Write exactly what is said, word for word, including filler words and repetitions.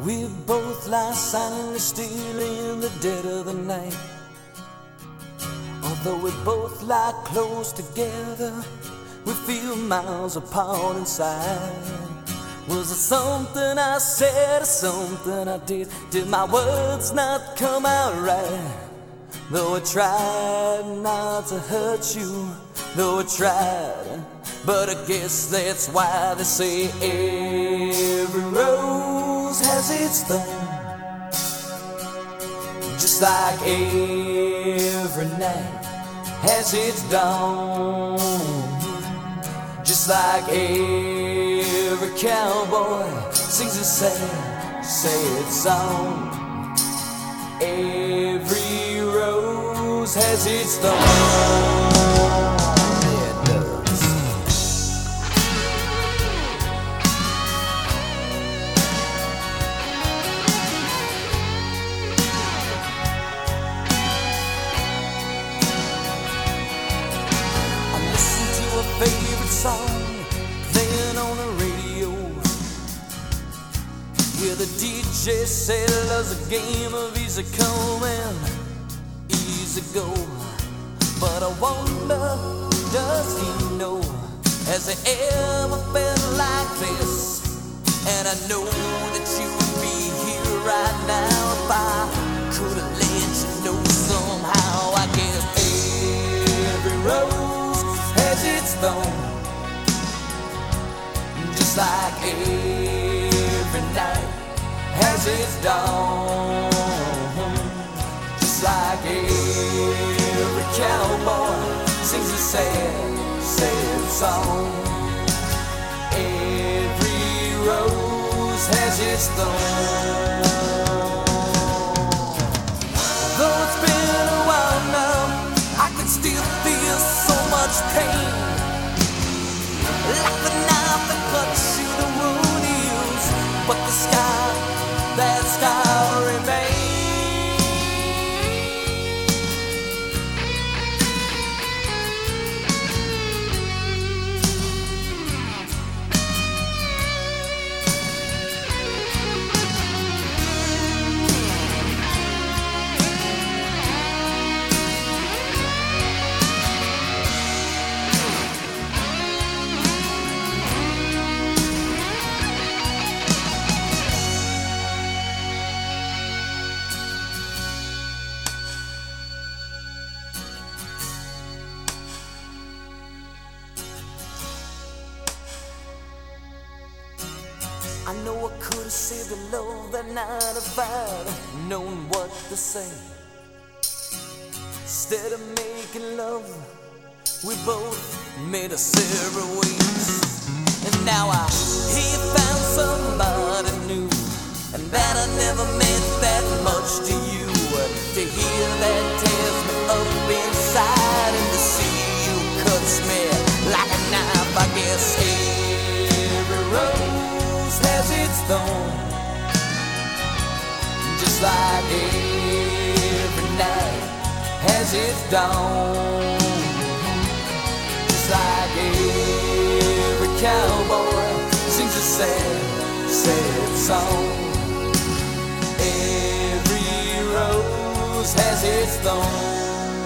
We both lie silently still in the dead of the night. Although we both lie close together, we feel miles apart inside. Was it something I said or something I did? Did my words not come out right? Though I tried not to hurt you, though I tried, but I guess that's why they say every rose has its thorn. Just like every night has its dawn. Just like every cowboy sings a sad, sad song. Every rose has its thorn. Yeah, it does. I listen to a favorite song playing on the radio, where the D J said love's a game of easy come and easy go. But I wonder, does he know? Has he ever felt like this? And I know that you would be here right now if I could have let you know somehow. I guess every rose has its thorn. Just like every night has its dawn. Just like every cowboy sings a sad, sad song. Every rose has its thorn. Though it's been a while now, I can still feel so much pain, like the knife that cuts you, the wound heals, but the scar, that scar remains. I know I could have saved the love that night if I'd known what to say. Instead of making love, we both made us separate ways. And now I hear you found somebody new, and that I never meant that much to you. To hear that tears me up inside, and to see you cuts me like a knife. I guess every rose has its thorn. Just like every night has its dawn. Just like every cowboy sings a sad, sad song. Every rose has its thorn.